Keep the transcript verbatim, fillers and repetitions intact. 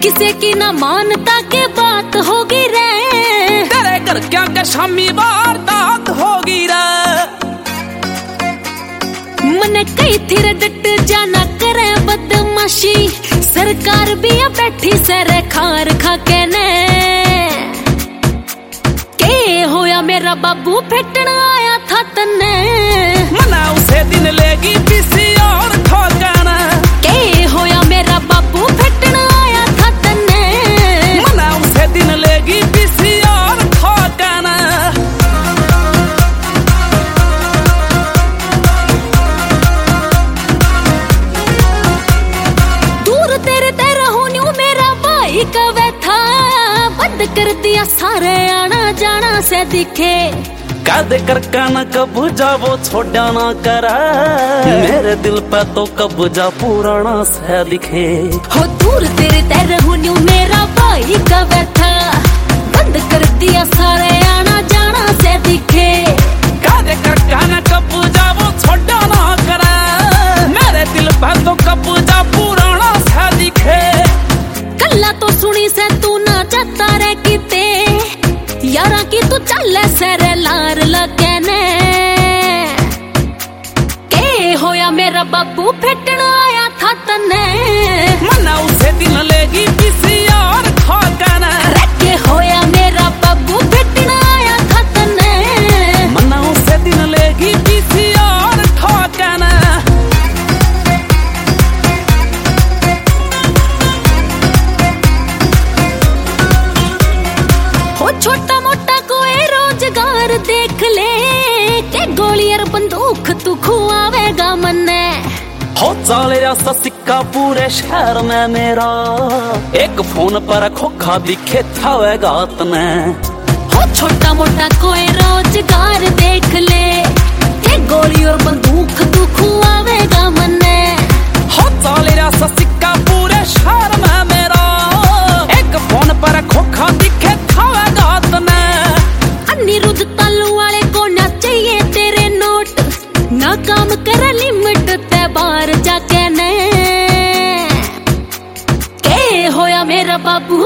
किसे की ना मानता के बात होगी रे, तेरे घर क्या के शामी वारदात होगी रे। मन कई थिर डट जाना करे बदमाशी, सरकार भी आ बैठी सरे खार खा के ने। के होया मेरा बाबू फेटन आया था तन्ने, मना उसे दिन लेगी किसी और ठोकना। के होया मेरा बाबू फेटन आया था तन्ने, मना उसे दिन लेगी किसी और ठोकना। दूर तेरे ते रहूं न्यू मेरा भाई कवे था, बंद कर दिया सारे आना जाना से दिखे। कद कर काना कब्जा वो छोड़ा ना करा, मेरे दिल पे तो कब्जा पुराना से दिखे। हो दूर तेरे ते रहूं न्यू मेरा भाई कवे था, बंद कर दिया सारे आना जाना से दिखे। कद कर काना कब्जा वो छोड़ा ना करा, मेरे दिल पे तो कब्जा पुराना से दिखे। कल्ला तो सुनी से तू ना जाता रे किते, यारा की तू चल सरे लार लगे ने। के होया मेरा बाबू फेटन आया था तन्ने, मना उसे दिन लेगी किसी और ठोकना। के होया मेरा बाबू फेटन आया था तन्ने, मना उसे दिन लेगी किसी और ठोकना। हो छोटा मोटा कोई रोजगार देख ले, के गोली और बंदूक तू खुआवेगा मन्ने। हो चाले जैसा सिक्का पूरे शहर में मेरा, एक फोन पर खोखा दिखे थावेगा तने। हो छोटा मोटा कोई रोजगार देख ले, के गोली और बंदूक तू खुआवेगा मन्ने। हो चाले जैसा सिक्का पूरे शहर में मेरा, एक फोन पर खोखा दिखे थावेगा तने। अनिरुद्ध तालू वाले को ना चाहिए तेरे नोट, ना काम कर लिमिट ते बाहर जाके ने। के होया मेरा बाबू